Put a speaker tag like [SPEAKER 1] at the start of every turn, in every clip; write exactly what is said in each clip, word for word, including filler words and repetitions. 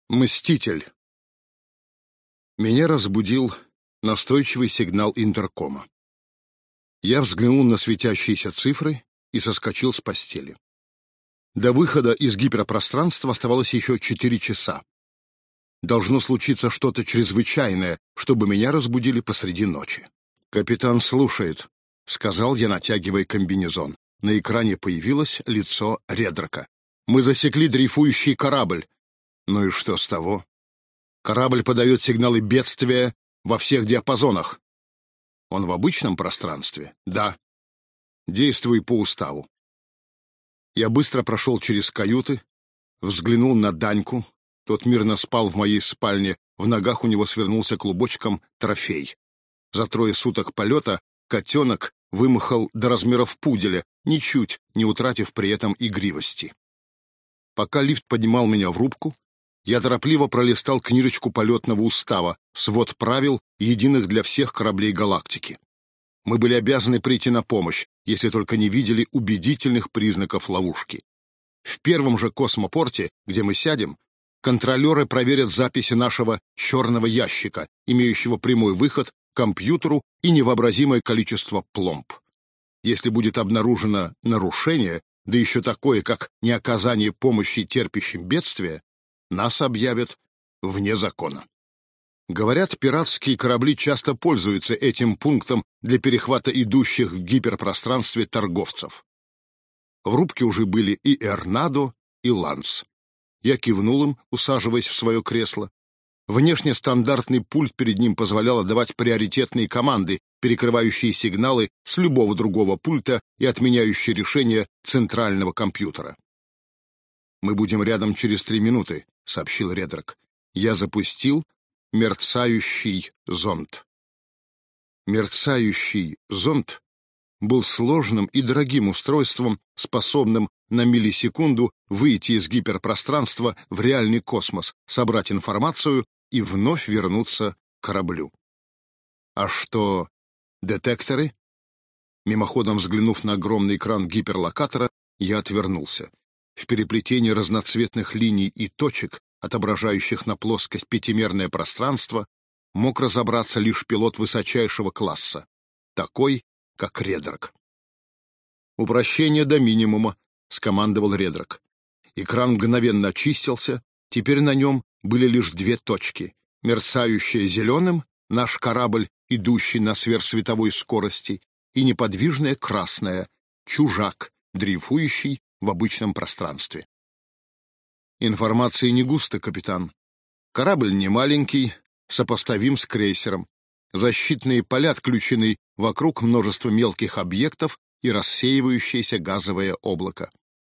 [SPEAKER 1] Мститель. Меня разбудил настойчивый сигнал интеркома. Я взглянул на светящиеся цифры и соскочил с постели. До выхода из гиперпространства оставалось еще четыре часа. Должно случиться что-то чрезвычайное, чтобы меня разбудили посреди ночи. «Капитан слушает», — сказал я, натягивая комбинезон. На экране появилось лицо Редрака. «Мы засекли дрейфующий корабль». Ну и что с того? Корабль подает сигналы бедствия во всех диапазонах. Он в обычном пространстве? Да. Действуй по уставу. Я быстро прошел через каюты, взглянул на Даньку. Тот мирно спал в моей спальне, в ногах у него свернулся клубочком трофей. За трое суток полета котенок вымахал до размеров пуделя, ничуть не утратив при этом игривости. Пока лифт поднимал меня в рубку, я торопливо пролистал книжечку полетного устава, свод правил, единых для всех кораблей галактики. Мы были обязаны прийти на помощь, если только не видели убедительных признаков ловушки. В первом же космопорте, где мы сядем, контролеры проверят записи нашего черного ящика, имеющего прямой выход к компьютеру и невообразимое количество пломб. Если будет обнаружено нарушение, да еще такое, как неоказание помощи терпящим бедствия, нас объявят вне закона. Говорят, пиратские корабли часто пользуются этим пунктом для перехвата идущих в гиперпространстве торговцев. В рубке уже были и Эрнадо, и Ланс. Я кивнул им, усаживаясь в свое кресло. Внешне стандартный пульт перед ним позволял давать приоритетные команды, перекрывающие сигналы с любого другого пульта и отменяющие решения центрального компьютера. «Мы будем рядом через три минуты», — сообщил Редрак. Я запустил мерцающий зонд. Мерцающий зонд был сложным и дорогим устройством, способным на миллисекунду выйти из гиперпространства в реальный космос, собрать информацию и вновь вернуться к кораблю. А что детекторы? Мимоходом взглянув на огромный экран гиперлокатора, я отвернулся. В переплетении разноцветных линий и точек, отображающих на плоскость пятимерное пространство, мог разобраться лишь пилот высочайшего класса, такой, как Редрак. «Упрощение до минимума», — скомандовал Редрак. Экран мгновенно очистился, теперь на нем были лишь две точки. Мерцающая зеленым — наш корабль, идущий на сверхсветовой скорости, и неподвижная красная — чужак, дрейфующий в обычном пространстве. Информации не густо, капитан. Корабль не маленький, сопоставим с крейсером. Защитные поля отключены, вокруг множество мелких объектов и рассеивающееся газовое облако.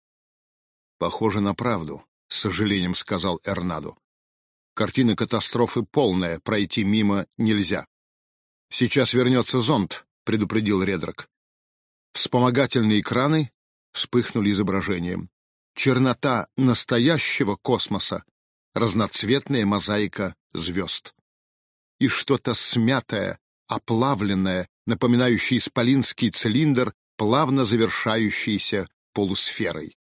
[SPEAKER 1] Похоже на правду, с сожалением сказал Эрнадо. Картина катастрофы полная, пройти мимо нельзя. Сейчас вернется зонд, предупредил Редрак. Вспомогательные экраны вспыхнули изображением. Чернота настоящего космоса, разноцветная мозаика звезд. И что-то смятое, оплавленное, напоминающее исполинский цилиндр, плавно завершающийся полусферой.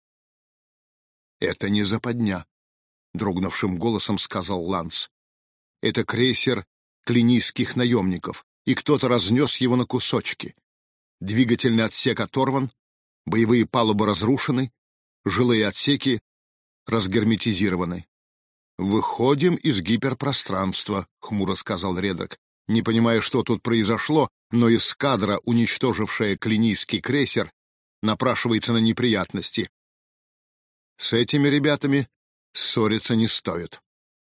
[SPEAKER 1] «Это не западня», — дрогнувшим голосом сказал Ланс. «Это крейсер клинийских наемников, и кто-то разнес его на кусочки. Двигательный отсек оторван, боевые палубы разрушены, жилые отсеки разгерметизированы. «Выходим из гиперпространства», — хмуро сказал Редрак. Не понимая, что тут произошло, но эскадра, уничтожившая клинийский крейсер, напрашивается на неприятности. С этими ребятами ссориться не стоит.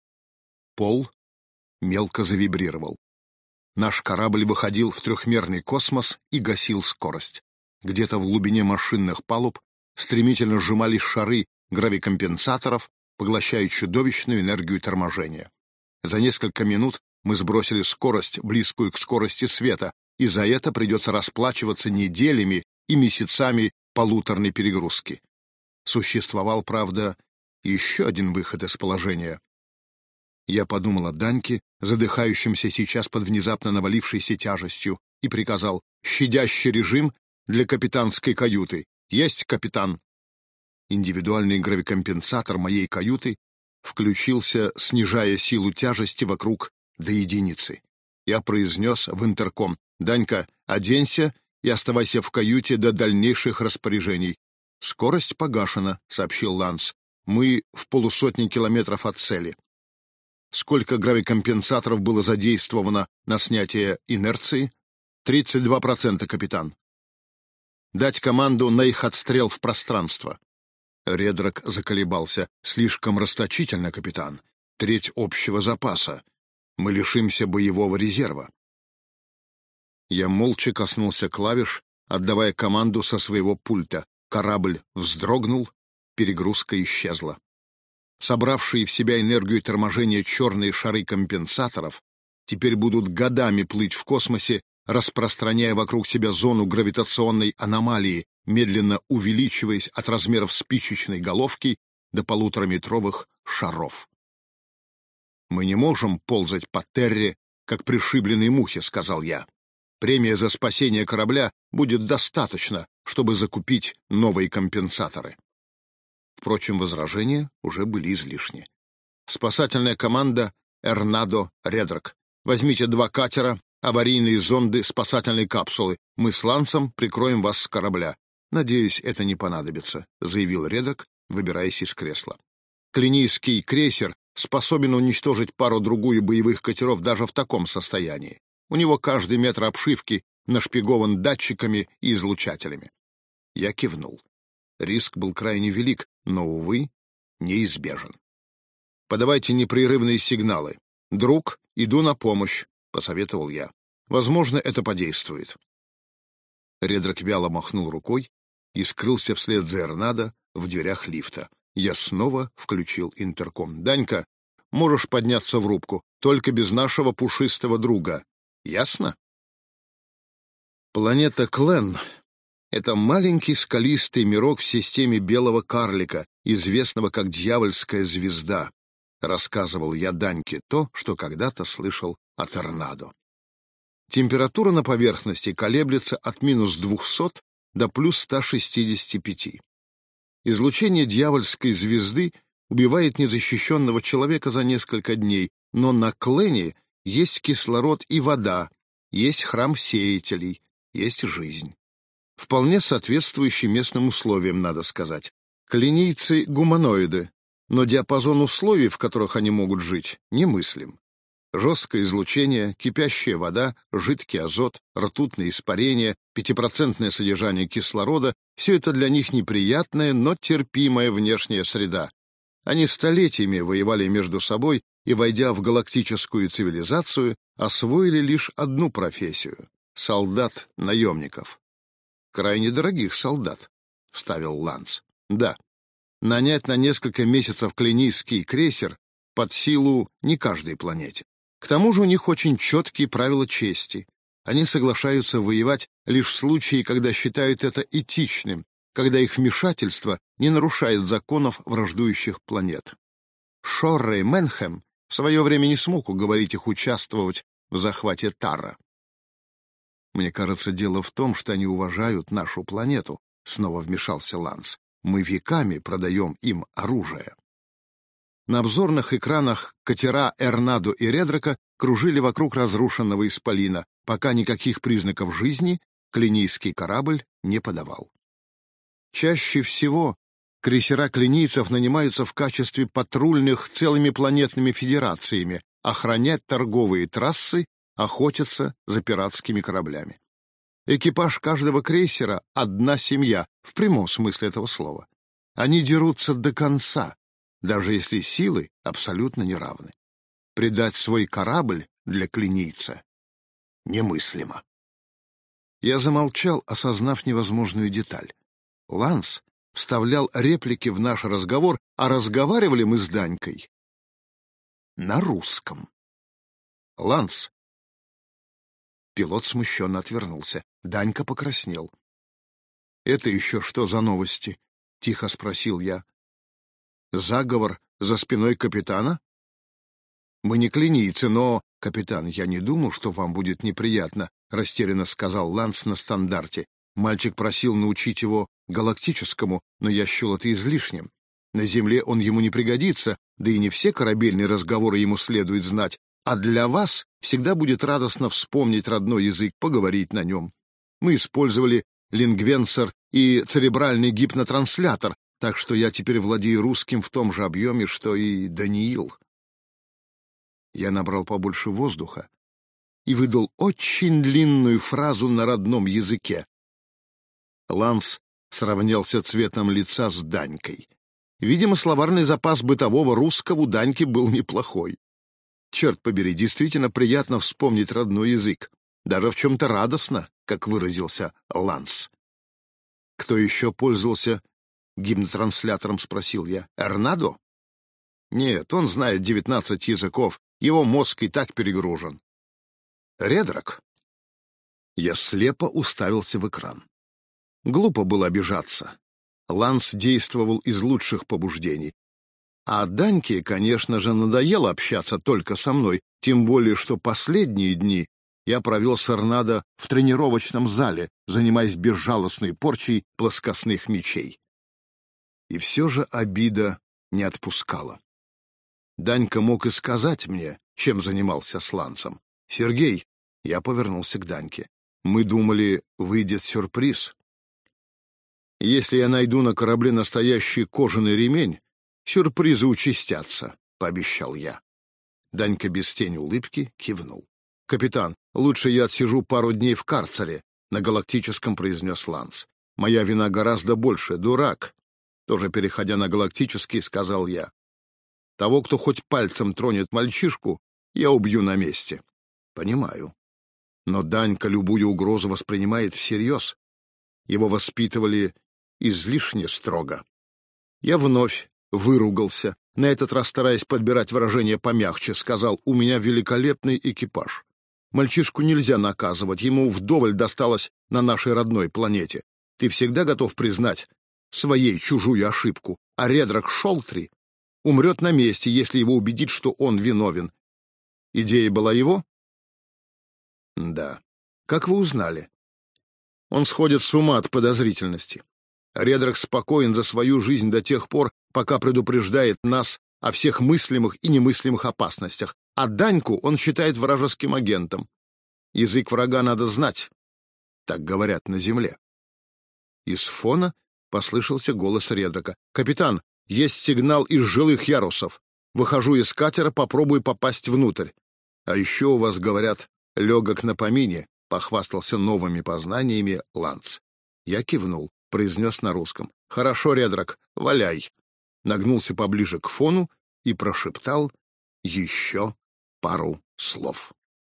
[SPEAKER 1] Пол мелко завибрировал. Наш корабль выходил в трехмерный космос и гасил скорость. Где-то в глубине машинных палуб стремительно сжимались шары гравикомпенсаторов, поглощая чудовищную энергию торможения. За несколько минут мы сбросили скорость, близкую к скорости света, и за это придется расплачиваться неделями и месяцами полуторной перегрузки. Существовал, правда, еще один выход из положения. Я подумал о Даньке, задыхающемся сейчас под внезапно навалившейся тяжестью, и приказал: «Щадящий режим для капитанской каюты. Есть, капитан!» Индивидуальный гравикомпенсатор моей каюты включился, снижая силу тяжести вокруг до единицы. Я произнес в интерком: «Данька, оденься и оставайся в каюте до дальнейших распоряжений». «Скорость погашена», — сообщил Ланс. «Мы в полусотни километров от цели». «Сколько гравикомпенсаторов было задействовано на снятие инерции?» «тридцать два процента, капитан». «Дать команду на их отстрел в пространство». Редрак заколебался. «Слишком расточительно, капитан. Треть общего запаса. Мы лишимся боевого резерва». Я молча коснулся клавиш, отдавая команду со своего пульта. Корабль вздрогнул, перегрузка исчезла. Собравшие в себя энергию торможения черные шары компенсаторов теперь будут годами плыть в космосе, распространяя вокруг себя зону гравитационной аномалии, медленно увеличиваясь от размеров спичечной головки до полутораметровых шаров. «Мы не можем ползать по терре, как пришибленные мухи», — сказал я. «Премия за спасение корабля будет достаточно, чтобы закупить новые компенсаторы». Впрочем, возражения уже были излишни. «Спасательная команда Эрнадо Редрак. Возьмите два катера, аварийные зонды, спасательные капсулы. Мы с Лансом прикроем вас с корабля. Надеюсь, это не понадобится», — заявил Редрак, выбираясь из кресла. «Клинийский крейсер способен уничтожить пару-другую боевых катеров даже в таком состоянии. У него каждый метр обшивки нашпигован датчиками и излучателями». Я кивнул. Риск был крайне велик, но, увы, неизбежен. «Подавайте непрерывные сигналы. Друг, иду на помощь», — посоветовал я. «Возможно, это подействует». Редрак вяло махнул рукой и скрылся вслед за Эрнадо в дверях лифта. Я снова включил интерком. «Данька, можешь подняться в рубку, только без нашего пушистого друга. Ясно?» Планета Клен — это маленький скалистый мирок в системе белого карлика, известного как Дьявольская звезда. Рассказывал я Даньке то, что когда-то слышал от Эрнадо. Температура на поверхности колеблется от минус двухсот до плюс ста шестидесяти пяти. Излучение Дьявольской звезды убивает незащищенного человека за несколько дней, но на Клене есть кислород и вода, есть храм сеятелей, есть жизнь. Вполне соответствующий местным условиям, надо сказать. Клинийцы — гуманоиды, но диапазон условий, в которых они могут жить, немыслим. Жесткое излучение, кипящая вода, жидкий азот, ртутные испарения, пятипроцентное содержание кислорода — все это для них неприятная, но терпимая внешняя среда. Они столетиями воевали между собой и, войдя в галактическую цивилизацию, освоили лишь одну профессию — солдат-наемников. «Крайне дорогих солдат», — вставил Ланс. «Да, нанять на несколько месяцев клинийский крейсер под силу не каждой планете. К тому же у них очень четкие правила чести. Они соглашаются воевать лишь в случае, когда считают это этичным, когда их вмешательство не нарушает законов враждующих планет. Шоррей Менхэм в свое время не смог уговорить их участвовать в захвате Тарра. «Мне кажется, дело в том, что они уважают нашу планету», — снова вмешался Ланс. «Мы веками продаем им оружие». На обзорных экранах катера Эрнадо и Редрака кружили вокруг разрушенного исполина, пока никаких признаков жизни клинийский корабль не подавал. Чаще всего крейсера клинийцев нанимаются в качестве патрульных целыми планетными федерациями охранять торговые трассы, охотиться за пиратскими кораблями. Экипаж каждого крейсера — одна семья, в прямом смысле этого слова. Они дерутся до конца, даже если силы абсолютно неравны. Предать свой корабль для клинийца немыслимо. Я замолчал, осознав невозможную деталь. Ланс вставлял реплики в наш разговор, а разговаривали мы с Данькой на русском. «Ланс». Пилот смущенно отвернулся. Данька покраснел. «Это еще что за новости?» — тихо спросил я. «Заговор за спиной капитана?» «Мы не клинийцы, но...» «Капитан, я не думал, что вам будет неприятно», — растерянно сказал Ланс на стандарте. Мальчик просил научить его галактическому, но я счел это излишним. На Земле он ему не пригодится, да и не все корабельные разговоры ему следует знать, а для вас всегда будет радостно вспомнить родной язык, поговорить на нем. Мы использовали лингвенсор и церебральный гипнотранслятор, так что я теперь владею русским в том же объеме, что и Даниил. Я набрал побольше воздуха и выдал очень длинную фразу на родном языке. Ланс сравнялся цветом лица с Данькой. Видимо, словарный запас бытового русского у Даньки был неплохой. Черт побери, действительно приятно вспомнить родной язык. Даже в чем-то радостно, как выразился Ланс. «Кто еще пользовался гипнотранслятором?» — спросил я. «Эрнадо?» «Нет, он знает девятнадцать языков, его мозг и так перегружен». «Редрак?» Я слепо уставился в экран. Глупо было обижаться. Ланс действовал из лучших побуждений. А Даньке, конечно же, надоело общаться только со мной, тем более, что последние дни я провел с Эрнадо в тренировочном зале, занимаясь безжалостной порчей плоскостных мечей. И все же обида не отпускала. Данька мог и сказать мне, чем занимался с Лансом. «Сергей», — я повернулся к Даньке, — «мы думали, выйдет сюрприз. Если я найду на корабле настоящий кожаный ремень, сюрпризы участятся», — пообещал я. Данька без тени улыбки кивнул. «Капитан, лучше я отсижу пару дней в карцере», — на галактическом произнес Ланс. «Моя вина гораздо больше, дурак», — тоже переходя на галактический, сказал я. «Того, кто хоть пальцем тронет мальчишку, я убью на месте». «Понимаю. Но Данька любую угрозу воспринимает всерьез. Его воспитывали излишне строго». Я вновь выругался, на этот раз стараясь подбирать выражения помягче, сказал: «У меня великолепный экипаж. Мальчишку нельзя наказывать, ему вдоволь досталось на нашей родной планете. Ты всегда готов признать своей чужую ошибку, а Редрак Шолтри умрет на месте, если его убедить, что он виновен». Идея была его? Да. Как вы узнали? Он сходит с ума от подозрительности. Редрак спокоен за свою жизнь до тех пор, пока предупреждает нас о всех мыслимых и немыслимых опасностях, а Даньку он считает вражеским агентом. Язык врага надо знать, так говорят на земле. Из фона послышался голос Редрака. «Капитан, есть сигнал из жилых ярусов. Выхожу из катера, попробую попасть внутрь. А еще у вас, говорят, легок на помине», — похвастался новыми познаниями Ланс. Я кивнул, произнес на русском: «Хорошо, Редрак, валяй». Нагнулся поближе к фону и прошептал еще пару слов.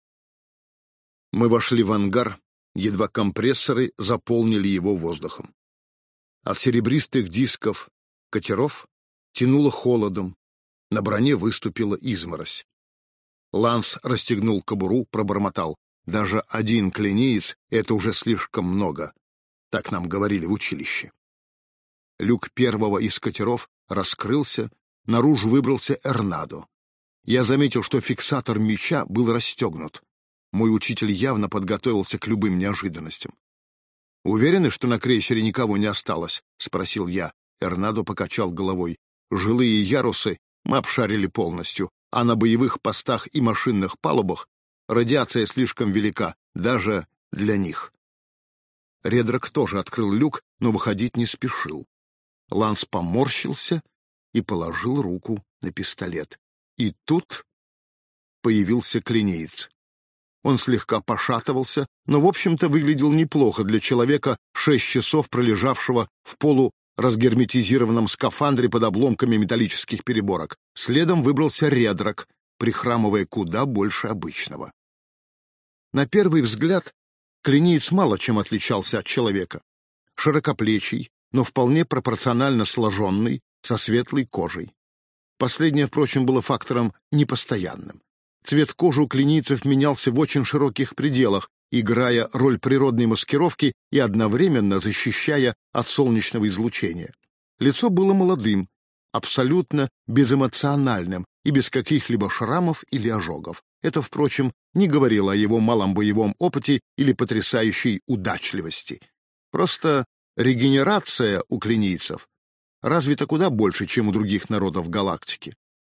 [SPEAKER 1] Мы вошли в ангар, едва компрессоры заполнили его воздухом. От серебристых дисков катеров тянуло холодом, на броне выступила изморозь. Ланс расстегнул кобуру, пробормотал: «Даже один клинеец — это уже слишком много», — так нам говорили в училище. Люк первого из катеров раскрылся, наружу выбрался Эрнадо. Я заметил, что фиксатор меча был расстегнут. Мой учитель явно подготовился к любым неожиданностям. «Уверены, что на крейсере никого не осталось?» — спросил я. Эрнадо покачал головой. «Жилые ярусы мы обшарили полностью, а на боевых постах и машинных палубах радиация слишком велика, даже для них». Редрак тоже открыл люк, но выходить не спешил. Ланс поморщился и положил руку на пистолет. И тут появился клинеец. Он слегка пошатывался, но, в общем-то, выглядел неплохо для человека, шесть часов пролежавшего в полуразгерметизированном скафандре под обломками металлических переборок. Следом выбрался Редрак, прихрамывая куда больше обычного. На первый взгляд клинеец мало чем отличался от человека. Широкоплечий, но вполне пропорционально сложенный, со светлой кожей. Последнее, впрочем, было фактором непостоянным. Цвет кожи у клинийцев менялся в очень широких пределах, играя роль природной маскировки и одновременно защищая от солнечного излучения. Лицо было молодым, абсолютно безэмоциональным и без каких-либо шрамов или ожогов. Это, впрочем, не говорило о его малом боевом опыте или потрясающей удачливости. Просто регенерация у клинийцев развита куда больше, чем у других народов галактики.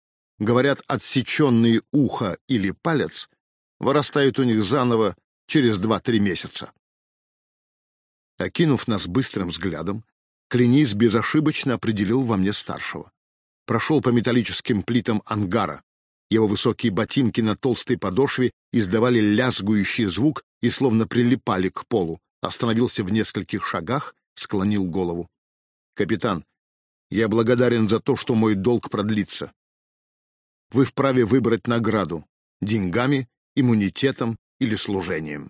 [SPEAKER 1] Говорят, отсеченные ухо или палец вырастают у них заново через два-три месяца. Окинув нас быстрым взглядом, Клинис безошибочно определил во мне старшего. Прошел по металлическим плитам ангара. Его высокие ботинки на толстой подошве издавали лязгующий звук и словно прилипали к полу. Остановился в нескольких шагах, склонил голову. «Капитан, я благодарен за то, что мой долг продлится. Вы вправе выбрать награду — деньгами, иммунитетом или служением».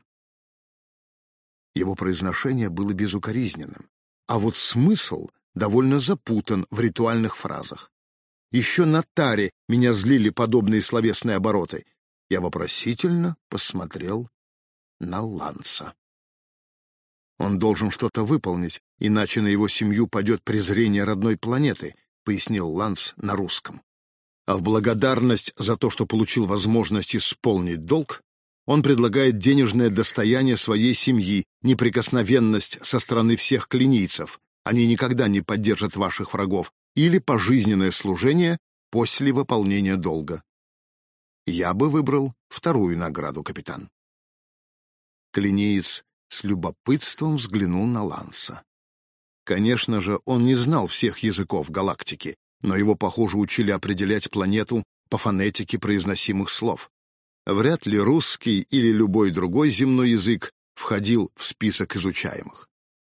[SPEAKER 1] Его произношение было безукоризненным, а вот смысл довольно запутан в ритуальных фразах. Еще на таре меня злили подобные словесные обороты. Я вопросительно посмотрел на Ланса. «Он должен что-то выполнить, иначе на его семью падет презрение родной планеты», — пояснил Ланс на русском. А в благодарность за то, что получил возможность исполнить долг, он предлагает денежное достояние своей семьи, неприкосновенность со стороны всех клинийцев. Они никогда не поддержат ваших врагов, или пожизненное служение после выполнения долга. Я бы выбрал вторую награду, капитан. Клинеец с любопытством взглянул на Ланса. Конечно же, он не знал всех языков галактики, но его, похоже, учили определять планету по фонетике произносимых слов. Вряд ли русский или любой другой земной язык входил в список изучаемых.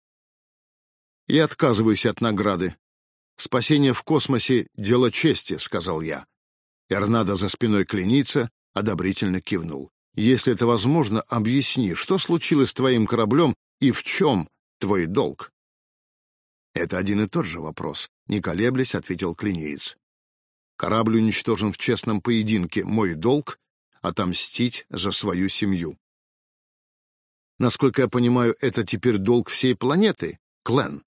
[SPEAKER 1] «Я отказываюсь от награды. Спасение в космосе — дело чести», — сказал я. Эрнадо за спиной клинийца одобрительно кивнул. «Если это возможно, объясни, что случилось с твоим кораблем и в чем твой долг?» «Это один и тот же вопрос», — не колеблясь, ответил клинеец. «Корабль уничтожен в честном поединке. Мой долг — отомстить за свою семью». «Насколько я понимаю, это теперь долг всей планеты, Клен?»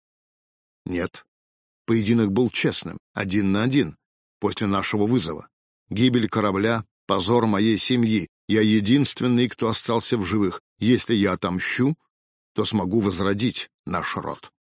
[SPEAKER 1] «Нет. Поединок был честным, один на один, после нашего вызова. Гибель корабля — позор моей семьи. Я единственный, кто остался в живых. Если я отомщу, то смогу возродить наш род».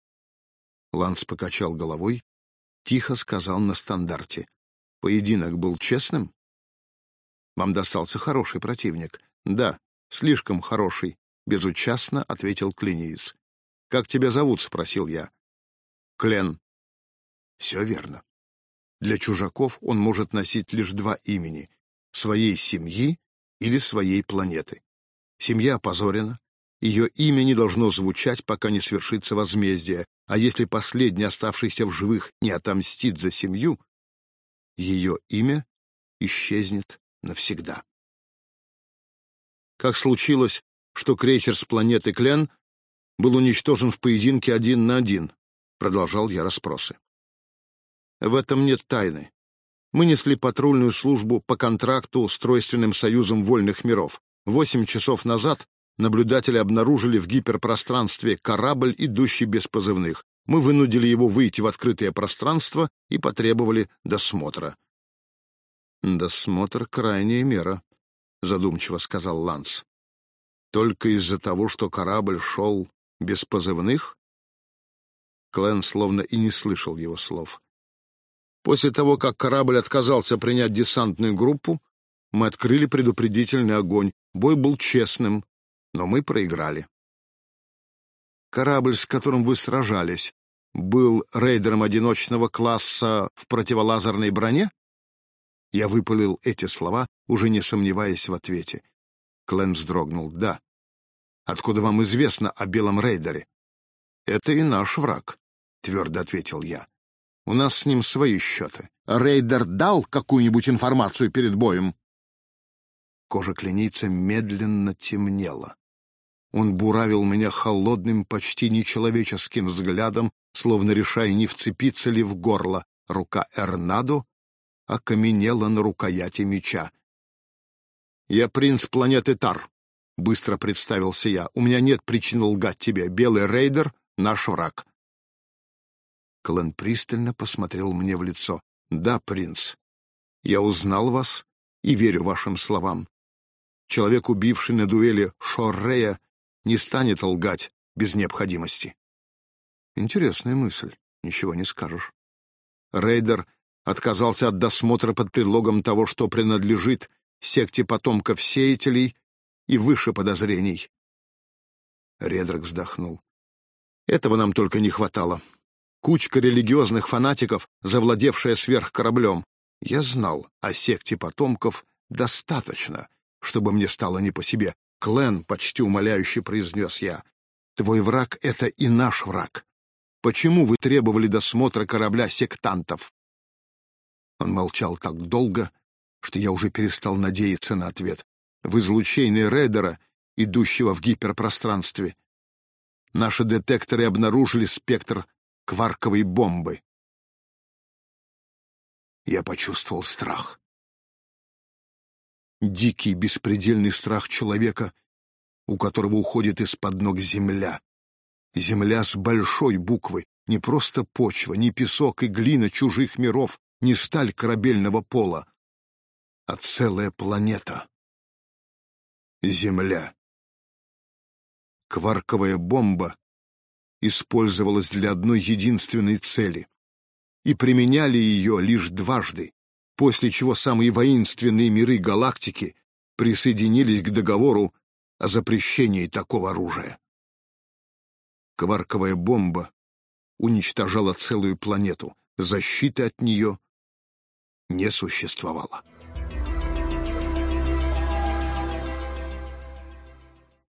[SPEAKER 1] Ланс покачал головой, тихо сказал на стандарте: «Поединок был честным?» «Вам достался хороший противник». «Да, слишком хороший», — безучастно ответил клинеец. «Как тебя зовут?» — спросил я. «Клен». «Все верно. Для чужаков он может носить лишь два имени — своей семьи или своей планеты. Семья опозорена, ее имя не должно звучать, пока не свершится возмездие, а если последний, оставшийся в живых, не отомстит за семью, ее имя исчезнет навсегда». Как случилось, что крейсер с планеты Клен был уничтожен в поединке один на один, продолжал я расспросы. В этом нет тайны. Мы несли патрульную службу по контракту с Тройственным союзом вольных миров. Восемь часов назад наблюдатели обнаружили в гиперпространстве корабль, идущий без позывных. Мы вынудили его выйти в открытое пространство и потребовали досмотра. «Досмотр — крайняя мера», — задумчиво сказал Ланс. «Только из-за того, что корабль шел без позывных?» Клен словно и не слышал его слов. «После того, как корабль отказался принять десантную группу, мы открыли предупредительный огонь. Бой был честным, но мы проиграли». «Корабль, с которым вы сражались, был рейдером одиночного класса в противолазерной броне?» Я выпалил эти слова, уже не сомневаясь в ответе. Клен вздрогнул. «Да. Откуда вам известно о белом рейдере?» «Это и наш враг», — твердо ответил я. «У нас с ним свои счеты. Рейдер дал какую-нибудь информацию перед боем?» Кожа клинийца медленно темнела. Он буравил меня холодным, почти нечеловеческим взглядом, словно решая, не вцепиться ли в горло. Рука Эрнадо окаменела на рукояти меча. «Я принц планеты Тар», — быстро представился я. «У меня нет причин лгать тебе. Белый рейдер — наш враг». Клен пристально посмотрел мне в лицо. «Да, принц, я узнал вас и верю вашим словам. Человек, убивший на дуэли Шоррея, не станет лгать без необходимости». Интересная мысль, ничего не скажешь. Рейдер Отказался от досмотра под предлогом того, что принадлежит секте потомков сеятелей и выше подозрений. Редрак вздохнул. Этого нам только не хватало. Кучка религиозных фанатиков, завладевшая сверхкораблем. Я знал о секте потомков достаточно, чтобы мне стало не по себе. «Клен», — почти умоляюще произнес я, — «твой враг — это и наш враг. Почему вы требовали досмотра корабля сектантов?» Он молчал так долго, что я уже перестал надеяться на ответ. В излучении рейдера, идущего в гиперпространстве, наши детекторы обнаружили спектр кварковой бомбы. Я почувствовал страх. Дикий, беспредельный страх человека, у которого уходит из-под ног земля. Земля с большой буквы, не просто почва, не песок и глина чужих миров, не сталь корабельного пола, а целая планета. Земля. Кварковая бомба использовалась для одной единственной цели, и применяли ее лишь дважды, после чего самые воинственные миры галактики присоединились к договору о запрещении такого оружия. Кварковая бомба уничтожала целую планету, защиты от нее не существовало.